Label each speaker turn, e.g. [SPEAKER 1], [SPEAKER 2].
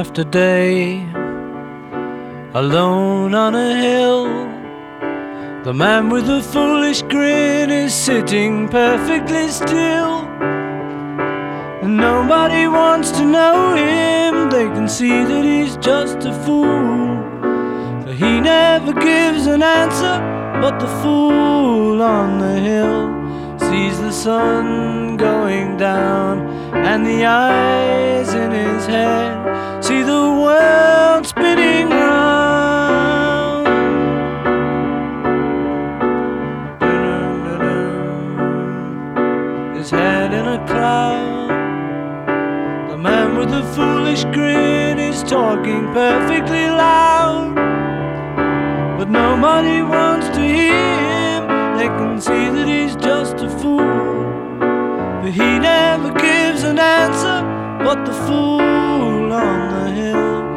[SPEAKER 1] after day, alone on a hill. The man with the foolish grin is sitting perfectly still, and nobody wants to know him. They can see that he's just a fool, for he never gives an answer. But the fool on the hill sees the sun going down, and the eyes in his head see the world spinning round. His head in a cloud. The man with the foolish grin is talking perfectly loud, but nobody wants to hear him. They can see that he's just a fool, but he never gives an answer. But the fool on the hill